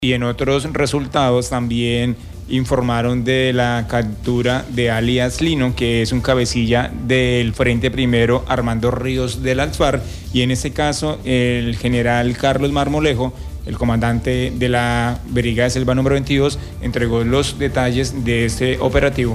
Y en otros resultados también informaron de la captura de alias Lino, que es un cabecilla del Frente Primero Armando Ríos del Alfar, y en este caso el general Carlos Marmolejo, el comandante de la Brigada de Selva número 22, entregó los detalles de este operativo.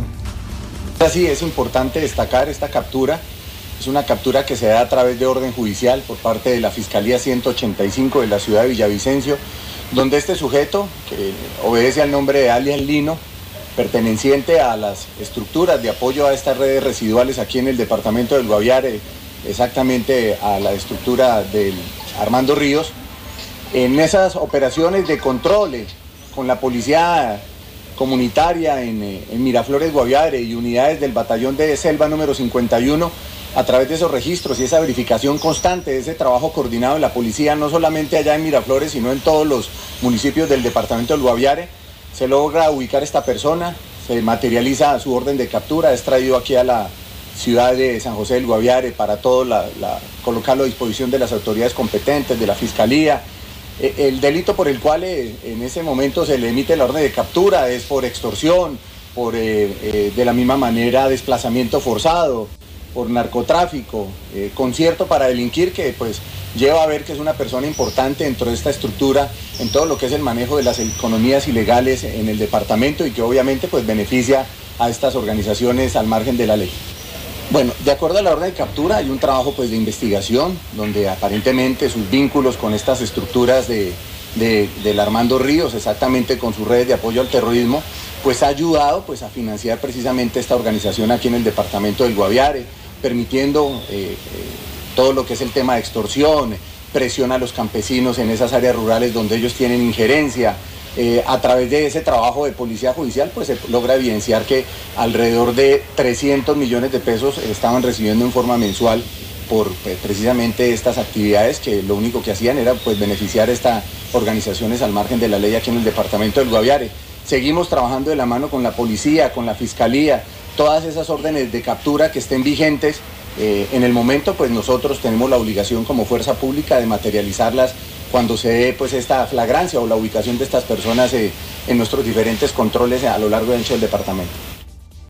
Así es importante destacar esta captura. Es una captura que se da a través de orden judicial por parte de la Fiscalía 185 de la ciudad de Villavicencio, donde este sujeto, que obedece al nombre de alias Lino, perteneciente a las estructuras de apoyo a estas redes residuales aquí en el departamento del Guaviare, exactamente a la estructura del Armando Ríos, en esas operaciones de control con la policía comunitaria en Miraflores, Guaviare, y unidades del batallón de Selva número 51, a través de esos registros y esa verificación constante, de ese trabajo coordinado de la policía, no solamente allá en Miraflores, sino en todos los municipios del departamento del Guaviare, se logra ubicar esta persona, se materializa su orden de captura, es traído aquí a la ciudad de San José del Guaviare para colocarlo a disposición de las autoridades competentes, de la Fiscalía. El delito por el cual en ese momento se le emite la orden de captura es por extorsión, por de la misma manera desplazamiento forzado, por narcotráfico, concierto para delinquir, que pues lleva a ver que es una persona importante dentro de esta estructura en todo lo que es el manejo de las economías ilegales en el departamento, y que obviamente pues beneficia a estas organizaciones al margen de la ley. Bueno, de acuerdo a la orden de captura hay un trabajo pues de investigación donde aparentemente sus vínculos con estas estructuras del Armando Ríos, exactamente con sus redes de apoyo al terrorismo, pues ha ayudado pues a financiar precisamente esta organización aquí en el departamento del Guaviare, permitiendo todo lo que es el tema de extorsión, presión a los campesinos en esas áreas rurales donde ellos tienen injerencia. A través de ese trabajo de policía judicial pues se logra evidenciar que alrededor de 300 millones de pesos estaban recibiendo en forma mensual por precisamente estas actividades, que lo único que hacían era pues beneficiar a estas organizaciones al margen de la ley aquí en el departamento del Guaviare. Seguimos trabajando de la mano con la policía, con la Fiscalía, todas esas órdenes de captura que estén vigentes. En el momento pues nosotros tenemos la obligación como fuerza pública de materializarlas cuando se dé pues esta flagrancia o la ubicación de estas personas en nuestros diferentes controles a lo largo y ancho del departamento.